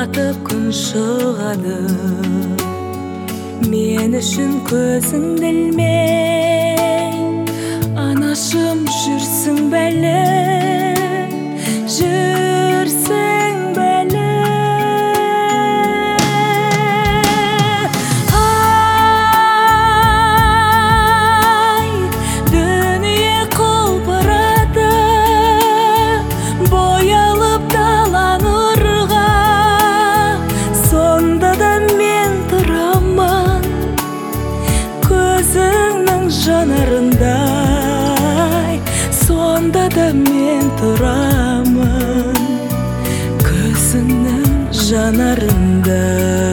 батып күн шығады, мен үшін көзіңді ілмей. Анашым жүрсің бәлі, жүрсің бәлі. Ай, дүние құлпырады, боялып дала нұрға. Сонда да мен тұрамын көзіңнің жанарындай. Сонда да мен тұрамын көзіңнің жанарындай.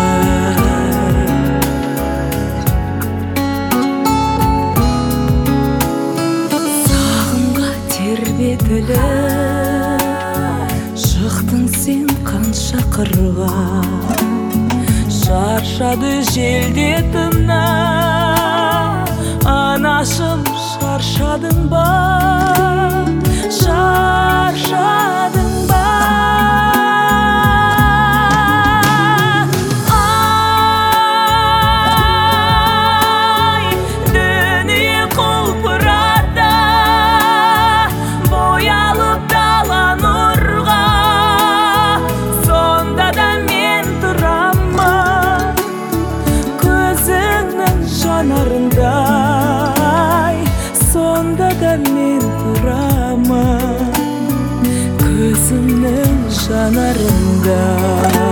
Сағымға тербетіліп шықтың сен қанша қырға. Шаршады желдетімна, анашым шаршадың ба, шаршадың ба. Ай, дүние құлпырады, боялып дала нұрға. Сонда да мен тұрамын көзіңнің жанарындай. Сонда да мен тұрамын көзіңнің жанарындай.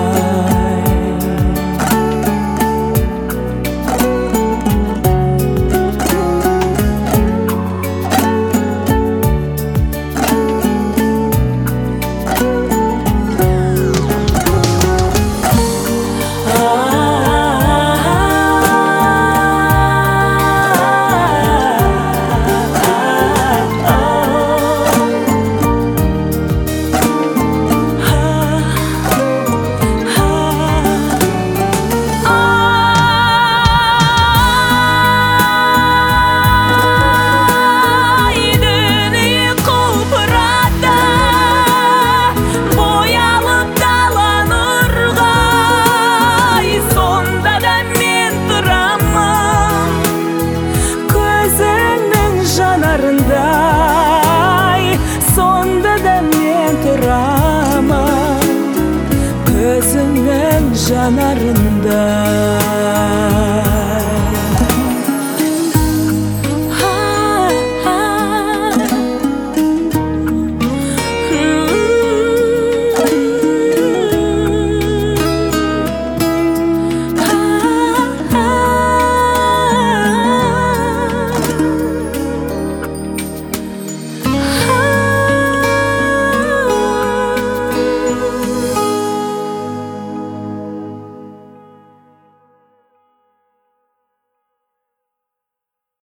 Сонда да мен тұрамын көзіңнің жанарында.